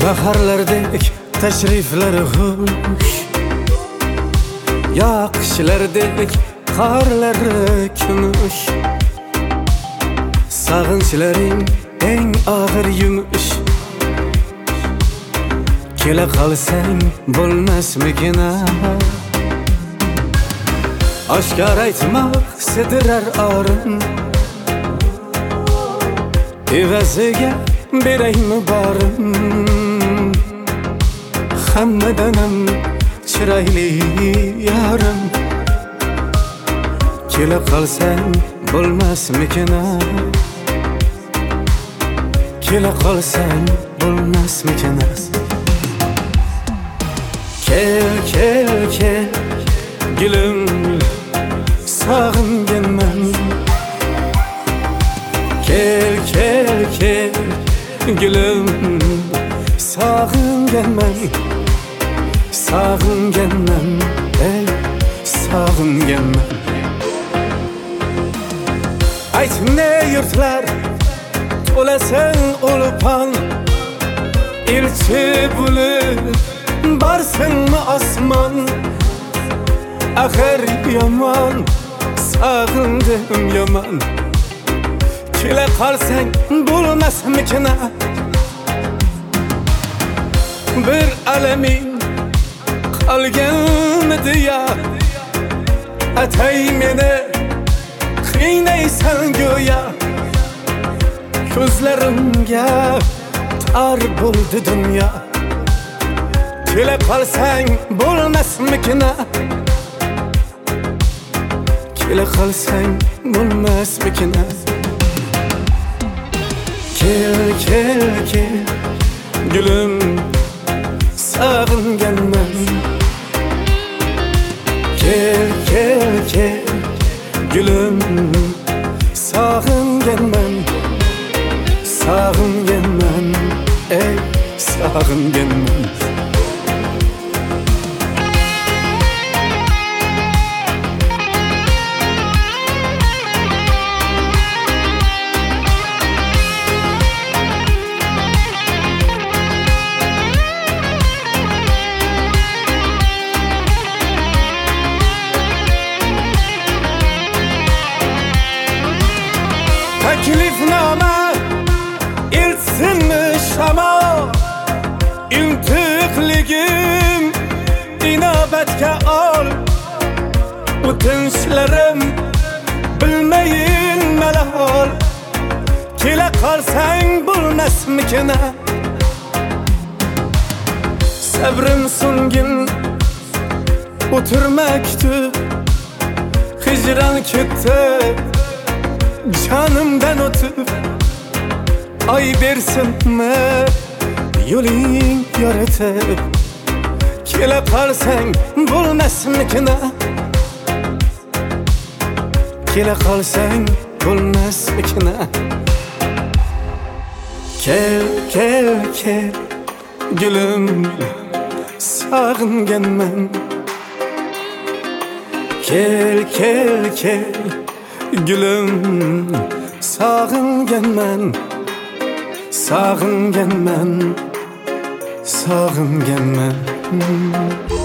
Baharlardek tashriflari xush, yog'ishlardek qorlari kumush, sag'inchlaring eng og'ir yumush. Kela qolsang bo'lmasmikin? Oshkor aytmoq sidirar orin, evaziga beraymi borim? Hammadanam chiroyli yorim, kela qolsang bo'lmasmikin? Kela qolsang bo'lmasmikin? Kel, kel, kel, gülüm, sog'inganman. Kel, kel, kel, gülüm, sog'inganman. Sog'inganman, ey, sog'inganman. Ayt ne yurtlar to'lasan ulpon, elchi bo'lib barsınmı asman? Axir yomon, sog'indim yomon. Kela qolsang bo'lmasmikin? Bir alaming qolganmidi ya? Atay meni qiynaysan go'yo. Ko'zlarimga tar bo'ldi dunyo. Kela qolsang bo'lmasmikin? Kela qolsang bo'lmasmikin? Kel, kel, kel, gülüm, sog'inganman. Kel, kel, kel, gülüm, sog'inganman. Sog'inganman, ey, sog'inganman. Teklifname ilsinmi Şam'a? İntiqligim inobatga ol. O'tinchlarim bilmayin malahol. Kela qolsang bo'lmasmikin? Sabrim so'ngin o'tirmakdi, hijron ketdi canımdan o'tib. Ay bersinmi yo'ling yoritib? Kela qolsang bo'lmasmikin? Kela qolsang bo'lmasmikin? Kel, kel, kel, gülüm, sog'inganman. Kel, kel, kel, gülüm, sog'inganman. Sog'inganman, sog'inganman.